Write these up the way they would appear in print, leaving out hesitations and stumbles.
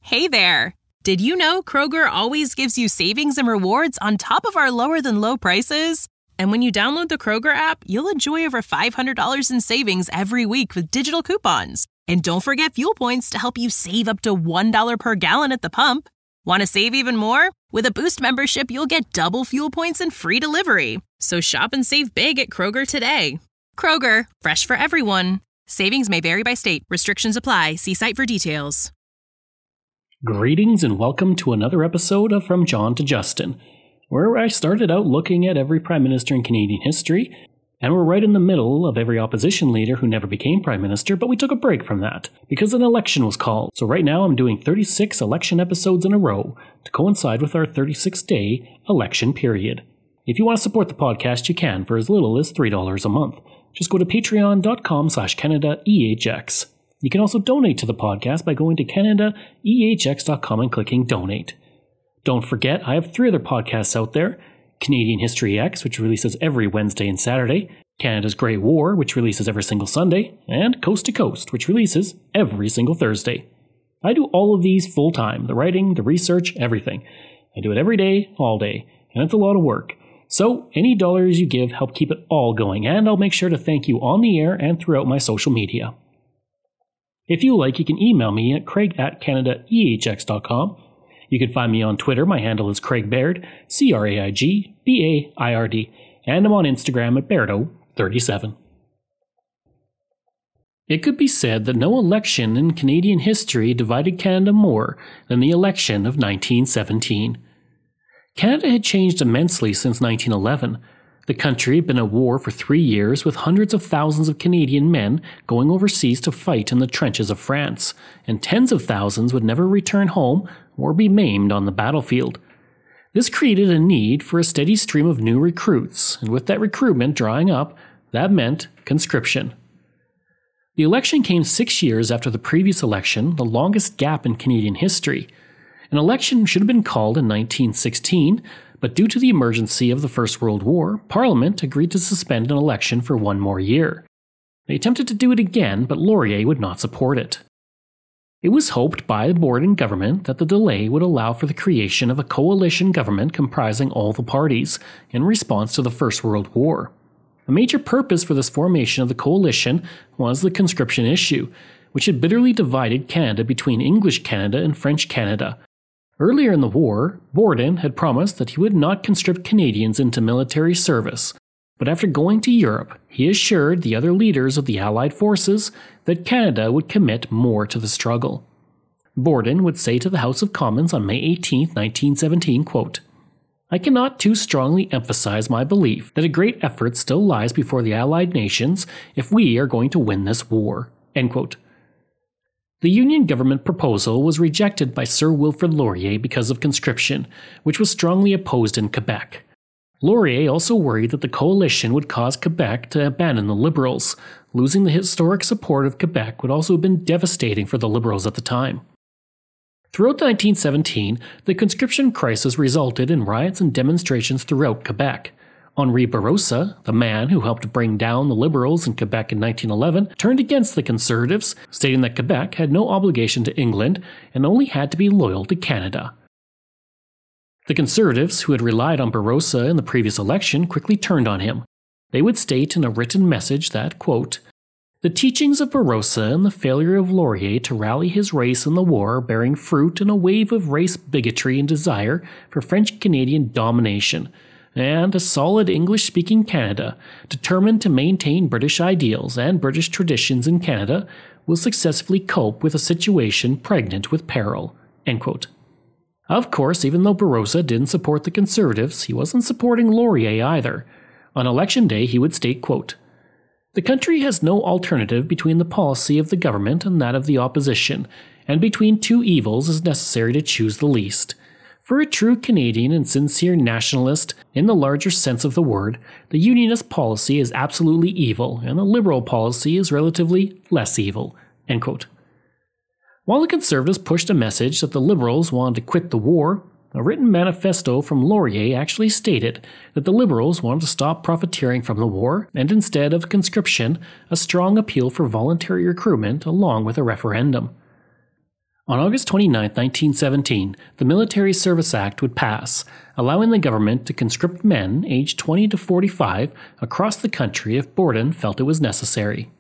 Hey there! Did you know Kroger always gives you savings and rewards on top of our lower-than-low prices? And when you download the Kroger app, you'll enjoy over $500 in savings every week with digital coupons. And don't forget fuel points to help you save up to $1 per gallon at the pump. Want to save even more? With a Boost membership, you'll get double fuel points and free delivery. So shop and save big at Kroger today. Kroger, fresh for everyone. Savings may vary by state. Restrictions apply. See site for details. Greetings and welcome to another episode of From John to Justin, where I started out looking at every Prime Minister in Canadian history, and we're right in the middle of every opposition leader who never became Prime Minister, but we took a break from that, because an election was called. So right now I'm doing 36 election episodes in a row to coincide with our 36-day election period. If you want to support the podcast, you can for as little as $3 a month. Just go to patreon.com/CanadaEHX. You can also donate to the podcast by going to CanadaEHX.com and clicking Donate. Don't forget, I have 3 other podcasts out there. Canadian History X, which releases every Wednesday and Saturday. Canada's Great War, which releases every single Sunday. And Coast to Coast, which releases every single Thursday. I do all of these full-time, the writing, the research, everything. I do it every day, all day, and it's a lot of work. So, any dollars you give help keep it all going, and I'll make sure to thank you on the air and throughout my social media. If you like, you can email me at craig@CanadaEHX.com. You can find me on Twitter. My handle is Craig Baird, CraigBaird, and I'm on Instagram at Bairdo37. It could be said that no election in Canadian history divided Canada more than the election of 1917. Canada had changed immensely since 1911. The country had been at war for 3 years, with hundreds of thousands of Canadian men going overseas to fight in the trenches of France, and tens of thousands would never return home or be maimed on the battlefield. This created a need for a steady stream of new recruits, and with that recruitment drying up, that meant conscription. The election came 6 years after the previous election, the longest gap in Canadian history. An election should have been called in 1916, but due to the emergency of the First World War, Parliament agreed to suspend an election for 1 more year. They attempted to do it again, but Laurier would not support it. It was hoped by the Borden government that the delay would allow for the creation of a coalition government comprising all the parties in response to the First World War. A major purpose for this formation of the coalition was the conscription issue, which had bitterly divided Canada between English Canada and French Canada. Earlier in the war, Borden had promised that he would not conscript Canadians into military service, but after going to Europe, he assured the other leaders of the Allied forces that Canada would commit more to the struggle. Borden would say to the House of Commons on May 18, 1917, quote, "I cannot too strongly emphasize my belief that a great effort still lies before the Allied nations if we are going to win this war." End quote. The Union government proposal was rejected by Sir Wilfrid Laurier because of conscription, which was strongly opposed in Quebec. Laurier also worried that the coalition would cause Quebec to abandon the Liberals. Losing the historic support of Quebec would also have been devastating for the Liberals at the time. Throughout 1917, the conscription crisis resulted in riots and demonstrations throughout Quebec. Henri Bourassa, the man who helped bring down the Liberals in Quebec in 1911, turned against the Conservatives, stating that Quebec had no obligation to England and only had to be loyal to Canada. The Conservatives, who had relied on Bourassa in the previous election, quickly turned on him. They would state in a written message that, quote, "The teachings of Bourassa and the failure of Laurier to rally his race in the war bearing fruit in a wave of race bigotry and desire for French-Canadian domination, and a solid English-speaking Canada, determined to maintain British ideals and British traditions in Canada, will successfully cope with a situation pregnant with peril." End quote. Of course, even though Bourassa didn't support the Conservatives, he wasn't supporting Laurier either. On election day, he would state, quote, "The country has no alternative between the policy of the government and that of the opposition, and between 2 evils is necessary to choose the least. For a true Canadian and sincere nationalist, in the larger sense of the word, the Unionist policy is absolutely evil, and the Liberal policy is relatively less evil." End quote. While the Conservatives pushed a message that the Liberals wanted to quit the war, a written manifesto from Laurier actually stated that the Liberals wanted to stop profiteering from the war, and instead of conscription, a strong appeal for voluntary recruitment along with a referendum. On August 29, 1917, the Military Service Act would pass, allowing the government to conscript men aged 20 to 45 across the country if Borden felt it was necessary.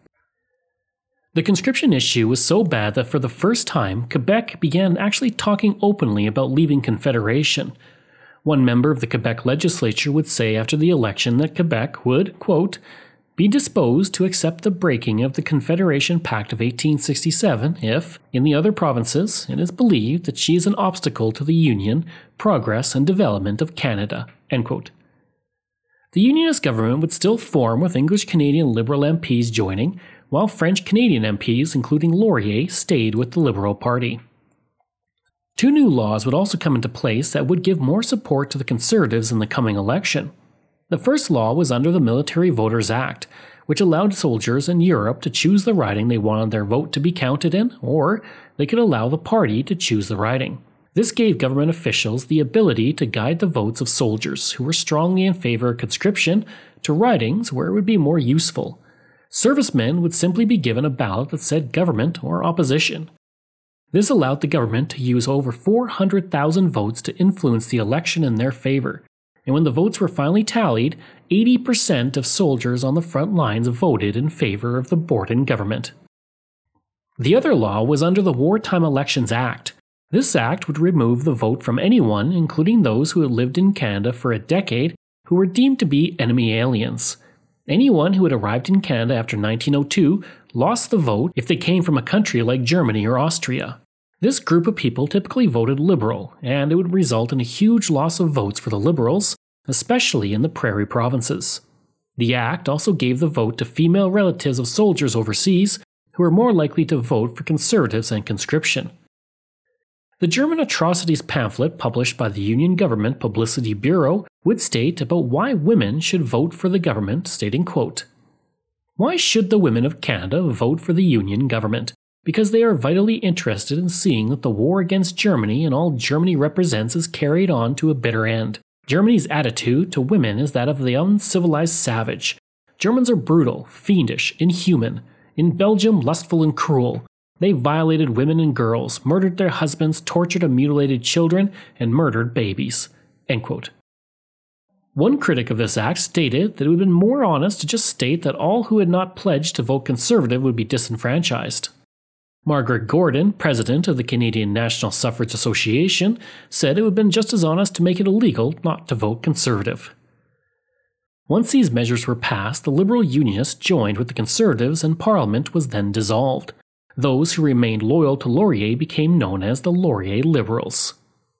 The conscription issue was so bad that for the first time, Quebec began actually talking openly about leaving Confederation. One member of the Quebec legislature would say after the election that Quebec would, quote, be disposed to accept the breaking of the Confederation Pact of 1867 if, in the other provinces, it is believed that she is an obstacle to the union, progress, and development of Canada. End quote. The Unionist government would still form with English-Canadian Liberal MPs joining, while French-Canadian MPs, including Laurier, stayed with the Liberal Party. Two new laws would also come into place that would give more support to the Conservatives in the coming election. The first law was under the Military Voters Act, which allowed soldiers in Europe to choose the riding they wanted their vote to be counted in, or they could allow the party to choose the riding. This gave government officials the ability to guide the votes of soldiers who were strongly in favor of conscription to ridings where it would be more useful. Servicemen would simply be given a ballot that said government or opposition. This allowed the government to use over 400,000 votes to influence the election in their favor. And when the votes were finally tallied, 80% of soldiers on the front lines voted in favor of the Borden government. The other law was under the Wartime Elections Act. This act would remove the vote from anyone, including those who had lived in Canada for a decade, who were deemed to be enemy aliens. Anyone who had arrived in Canada after 1902 lost the vote if they came from a country like Germany or Austria. This group of people typically voted Liberal, and it would result in a huge loss of votes for the Liberals, especially in the prairie provinces. The act also gave the vote to female relatives of soldiers overseas, who were more likely to vote for Conservatives and conscription. The German atrocities pamphlet published by the Union Government Publicity Bureau would state about why women should vote for the government, stating, quote, why should the women of Canada vote for the Union government? Because they are vitally interested in seeing that the war against Germany and all Germany represents is carried on to a bitter end. Germany's attitude to women is that of the uncivilized savage. Germans are brutal, fiendish, inhuman. In Belgium, lustful and cruel. They violated women and girls, murdered their husbands, tortured and mutilated children, and murdered babies. End quote. One critic of this act stated that it would have been more honest to just state that all who had not pledged to vote Conservative would be disenfranchised. Margaret Gordon, president of the Canadian National Suffrage Association, said it would have been just as honest to make it illegal not to vote Conservative. Once these measures were passed, the Liberal Unionists joined with the Conservatives and Parliament was then dissolved. Those who remained loyal to Laurier became known as the Laurier Liberals.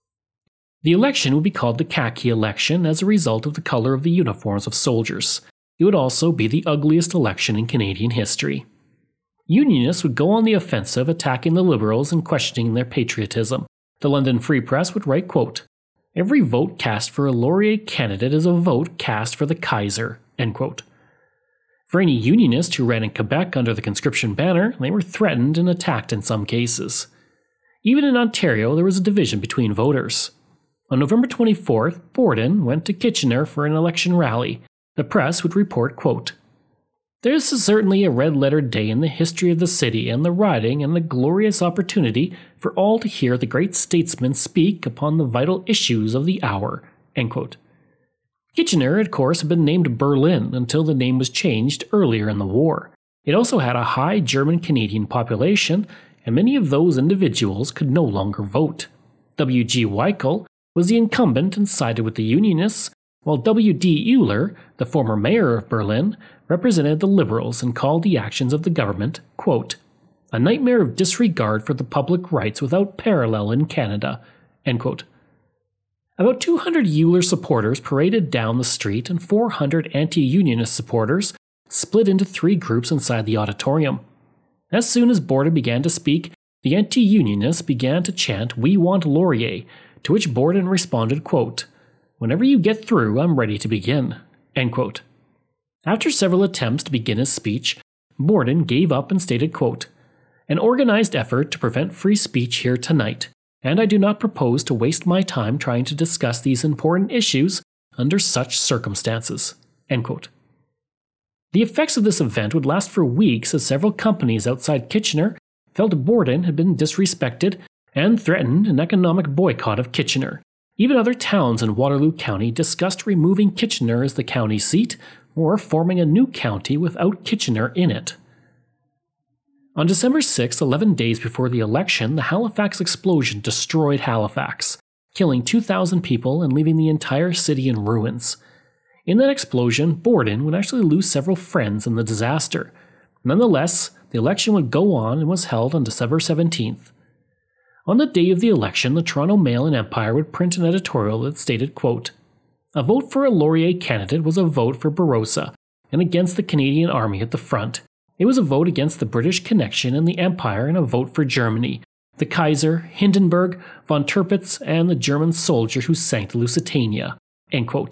The election would be called the Khaki election as a result of the color of the uniforms of soldiers. It would also be the ugliest election in Canadian history. Unionists would go on the offensive, attacking the Liberals and questioning their patriotism. The London Free Press would write, quote, every vote cast for a Laurier candidate is a vote cast for the Kaiser, end quote. For any Unionists who ran in Quebec under the conscription banner, they were threatened and attacked in some cases. Even in Ontario, there was a division between voters. On November 24th, Borden went to Kitchener for an election rally. The press would report, quote, this is certainly a red-letter day in the history of the city and the riding and the glorious opportunity for all to hear the great statesman speak upon the vital issues of the hour, end quote. Kitchener, of course, had been named Berlin until the name was changed earlier in the war. It also had a high German-Canadian population, and many of those individuals could no longer vote. W.G. Weichel was the incumbent and sided with the Unionists, while W.D. Euler, the former mayor of Berlin, represented the Liberals and called the actions of the government, quote, a nightmare of disregard for the public rights without parallel in Canada, end quote. About 200 Euler supporters paraded down the street and 400 anti-Unionist supporters split into three groups inside the auditorium. As soon as Borden began to speak, the anti-Unionists began to chant, we want Laurier, to which Borden responded, quote, whenever you get through, I'm ready to begin, end quote. After several attempts to begin his speech, Borden gave up and stated, quote, an organized effort to prevent free speech here tonight, and I do not propose to waste my time trying to discuss these important issues under such circumstances, end quote. The effects of this event would last for weeks as several companies outside Kitchener felt Borden had been disrespected and threatened an economic boycott of Kitchener. Even other towns in Waterloo County discussed removing Kitchener as the county seat or forming a new county without Kitchener in it. On December 6, 11 days before the election, the Halifax explosion destroyed Halifax, killing 2,000 people and leaving the entire city in ruins. In that explosion, Borden would actually lose several friends in the disaster. Nonetheless, the election would go on and was held on December 17th. On the day of the election, the Toronto Mail and Empire would print an editorial that stated, quote, "A vote for a Laurier candidate was a vote for Barossa and against the Canadian Army at the front. It was a vote against the British connection and the Empire and a vote for Germany, the Kaiser, Hindenburg, von Tirpitz, and the German soldier who sank the Lusitania." End quote.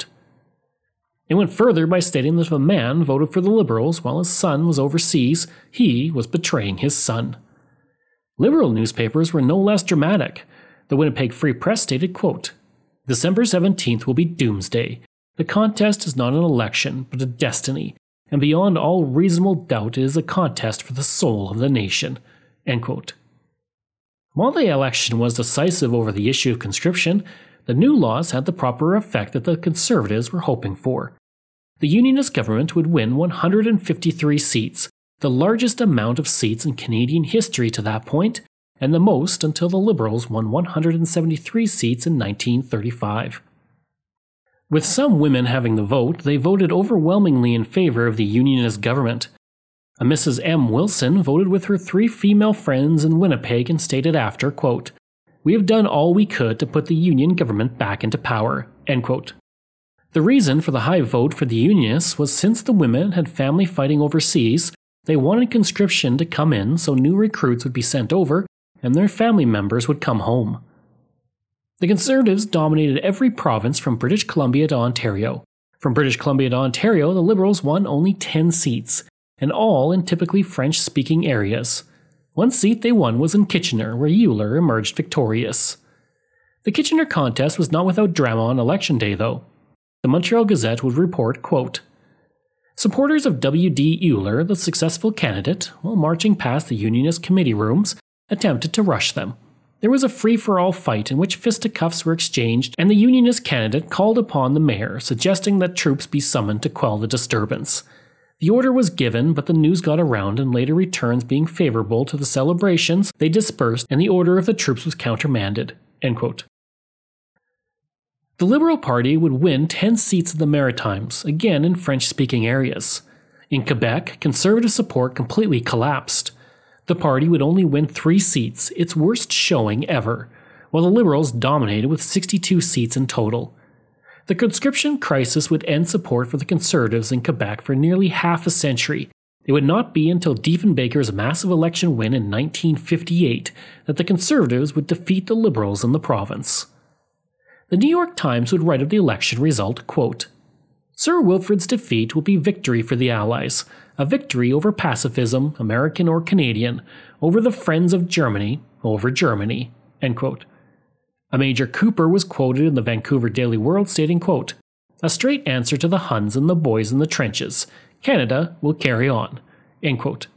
It went further by stating that if a man voted for the Liberals while his son was overseas, he was betraying his son. Liberal newspapers were no less dramatic. The Winnipeg Free Press stated, quote, "December 17th will be doomsday. The contest is not an election, but a destiny, and beyond all reasonable doubt it is a contest for the soul of the nation." End quote. While the election was decisive over the issue of conscription, the new laws had the proper effect that the Conservatives were hoping for. The Unionist government would win 153 seats, the largest amount of seats in Canadian history to that point, and the most until the Liberals won 173 seats in 1935. With some women having the vote, they voted overwhelmingly in favor of the Unionist government. A Mrs. M. Wilson voted with her 3 female friends in Winnipeg and stated after, quote, "We have done all we could to put the Union government back into power." End quote. The reason for the high vote for the Unionists was since the women had family fighting overseas, they wanted conscription to come in so new recruits would be sent over and their family members would come home. The Conservatives dominated every province from British Columbia to Ontario. From British Columbia to Ontario, the Liberals won only 10 seats, and all in typically French-speaking areas. One seat they won was in Kitchener, where Euler emerged victorious. The Kitchener contest was not without drama on election day, though. The Montreal Gazette would report, quote, "Supporters of W.D. Euler, the successful candidate, while marching past the Unionist committee rooms, attempted to rush them. There was a free-for-all fight in which fisticuffs were exchanged, and the Unionist candidate called upon the mayor, suggesting that troops be summoned to quell the disturbance. The order was given, but the news got around, and later returns being favorable to the celebrations, they dispersed, and the order of the troops was countermanded." End quote. The Liberal Party would win 10 seats in the Maritimes, again in French-speaking areas. In Quebec, Conservative support completely collapsed. The party would only win 3 seats, its worst showing ever, while the Liberals dominated with 62 seats in total. The conscription crisis would end support for the Conservatives in Quebec for nearly half a century. It would not be until Diefenbaker's massive election win in 1958 that the Conservatives would defeat the Liberals in the province. The New York Times would write of the election result, quote, "Sir Wilfrid's defeat will be victory for the Allies, a victory over pacifism, American or Canadian, over the friends of Germany, over Germany." End quote. A Major Cooper was quoted in the Vancouver Daily World stating, quote, "A straight answer to the Huns and the boys in the trenches. Canada will carry on." End quote.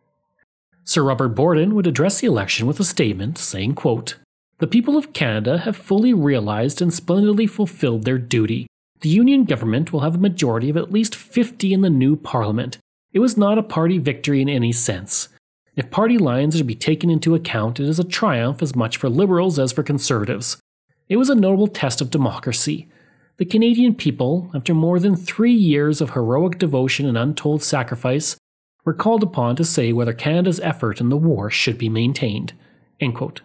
Sir Robert Borden would address the election with a statement saying, quote, "The people of Canada have fully realized and splendidly fulfilled their duty. The Union government will have a majority of at least 50 in the new Parliament. It was not a party victory in any sense. If party lines are to be taken into account, it is a triumph as much for Liberals as for Conservatives. It was a notable test of democracy. The Canadian people, after more than 3 years of heroic devotion and untold sacrifice, were called upon to say whether Canada's effort in the war should be maintained." End quote.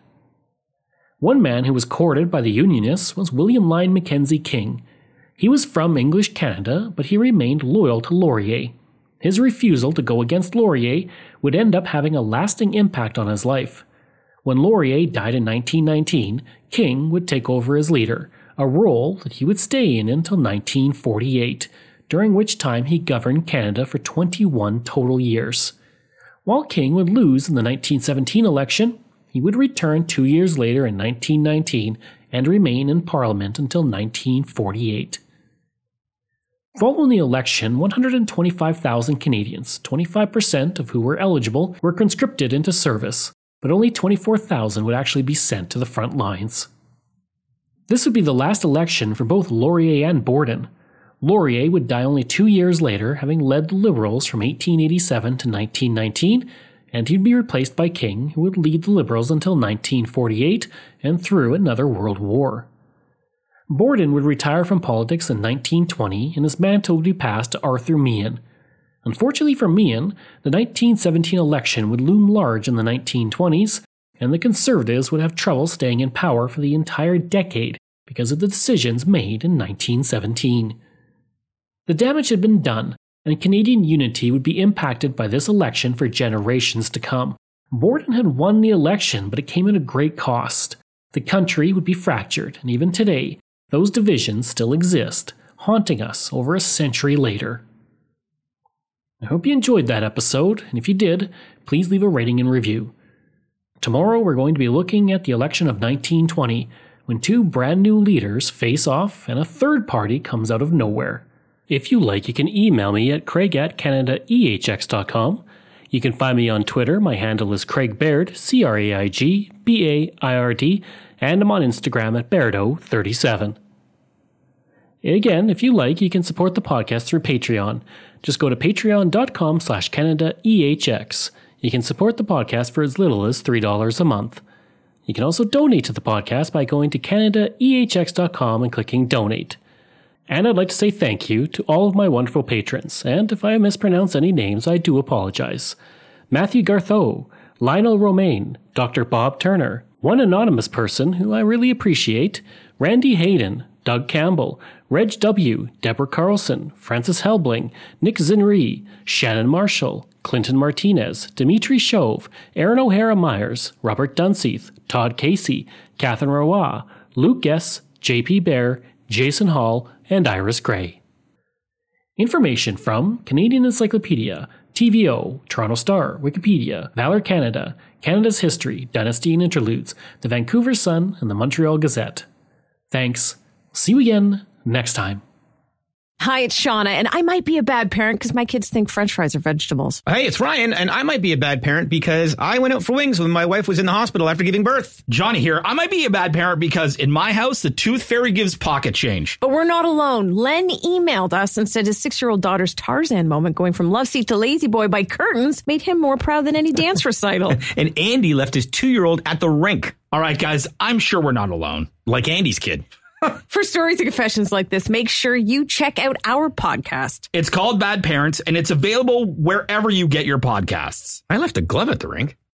One man who was courted by the Unionists was William Lyon Mackenzie King. He was from English Canada, but he remained loyal to Laurier. His refusal to go against Laurier would end up having a lasting impact on his life. When Laurier died in 1919, King would take over as leader, a role that he would stay in until 1948, during which time he governed Canada for 21 total years. While King would lose in the 1917 election, he would return 2 years later in 1919 and remain in Parliament until 1948. Following the election, 125,000 Canadians, 25% of who were eligible, were conscripted into service. but only 24,000 would actually be sent to the front lines. This would be the last election for both Laurier and Borden. Laurier would die only 2 years later, having led the Liberals from 1887 to 1919, and he'd be replaced by King, who would lead the Liberals until 1948 and through another world war. Borden would retire from politics in 1920, and his mantle would be passed to Arthur Meighen. Unfortunately for Meighen, the 1917 election would loom large in the 1920s, and the Conservatives would have trouble staying in power for the entire decade because of the decisions made in 1917. The damage had been done, and Canadian unity would be impacted by this election for generations to come. Borden had won the election, but it came at a great cost. The country would be fractured, and even today, those divisions still exist, haunting us over a century later. I hope you enjoyed that episode, and if you did, please leave a rating and review. Tomorrow we're going to be looking at the election of 1920, when two brand new leaders face off and a third party comes out of nowhere. If you like, you can email me at craig@canadaehx.com. You can find me on Twitter. My handle is Craig Baird, CraigBaird, and I'm on Instagram at Bairdo37. Again, if you like, you can support the podcast through Patreon. Just go to patreon.com/CanadaEHX. You can support the podcast for as little as $3 a month. You can also donate to the podcast by going to CanadaEHX.com and clicking Donate. And I'd like to say thank you to all of my wonderful patrons, and if I mispronounce any names, I do apologize. Matthew Gartho, Lionel Romaine, Dr. Bob Turner, one anonymous person who I really appreciate, Randy Hayden, Doug Campbell, Reg W., Deborah Carlson, Francis Helbling, Nick Zinri, Shannon Marshall, Clinton Martinez, Dimitri Chauve, Aaron O'Hara Myers, Robert Dunseith, Todd Casey, Catherine Roy, Luke Guess, JP Bear, Jason Hall, and Iris Gray. Information from Canadian Encyclopedia, TVO, Toronto Star, Wikipedia, Valor Canada, Canada's History, Dynasty and Interludes, the Vancouver Sun, and the Montreal Gazette. Thanks. See you again next time. Hi, it's Shauna, and I might be a bad parent because my kids think French fries are vegetables. Hey, it's Ryan, and I might be a bad parent because I went out for wings when my wife was in the hospital after giving birth. Johnny here. I might be a bad parent because in my house, the tooth fairy gives pocket change. But we're not alone. Len emailed us and said his 6-year-old daughter's Tarzan moment going from love seat to lazy boy by curtains made him more proud than any dance recital. And Andy left his 2-year-old at the rink. All right, guys, I'm sure we're not alone. Like Andy's kid. For stories and confessions like this, make sure you check out our podcast. It's called Bad Parents, and it's available wherever you get your podcasts. I left a glove at the rink.